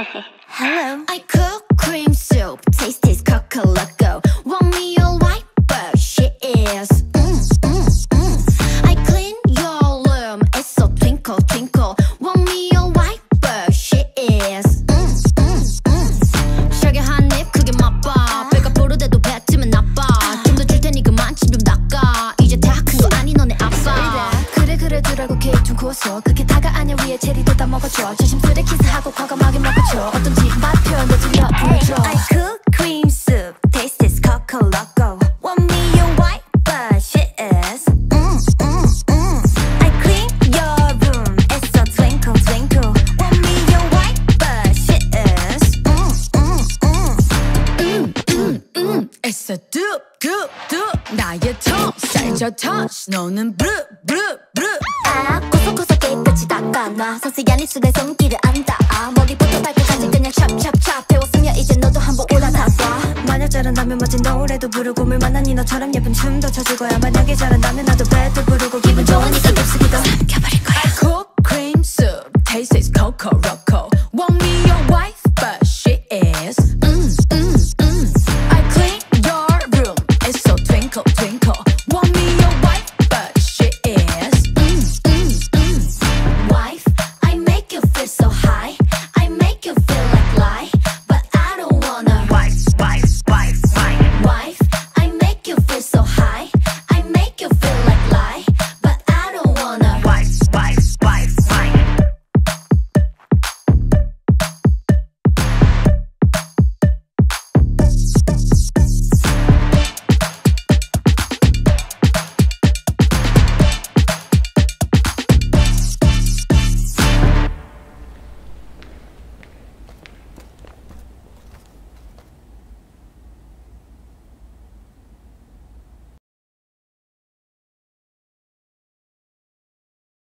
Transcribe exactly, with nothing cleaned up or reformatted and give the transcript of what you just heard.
Hello. I cook cream soup, taste is cocoa loco. Want me all white, but she is. Mm, mm, mm. I clean your room, it's so twinkle twinkle. Want me all white, but she is. Mm, mm, mm. 샤게 한입 크게 맛봐. 배가 부르대도 뱉으면 나빠. 좀 더 줄 테니 그만 침 좀 닦아. 이제 다 큰 거 아니 너네 아빠. 그래 그래 두라고 케이크 좀 구웠어. 그게 다가 아니야 위에 체리도 다 먹어줘. 조심스레 키스하고 과감하게 먹어줘. 어떤지 맛 표현도 들려 보여줘. I cook cream soup, taste is cocoa loco. Want me your white, but she is. Mm, mm, mm. I clean your room, it's so twinkle twinkle. Want me your white, but she is. Mm, mm, mm. Mm, mm, mm. It's a doop doop doop. 나의 tongue 살쪄 touch. 너는 blue blue blue. 아, 고소고소 깨끗이 닦아놔. 섬세한 입술에 손길을 안 닿아. 머리부터 발끝까지 그냥 찹찹찹. 배웠으면 이제 너도 한번 올라타봐. 만약 잘한다면 멋진 노래도 부르고 물만한 너처럼 예쁜 춤도 춰줄 거야. 만약에 잘한다면 나도 배도 부르고 기분 좋으니까 덥수기도 삼켜버릴 거야. I cook cream soup, taste is cocoa rock.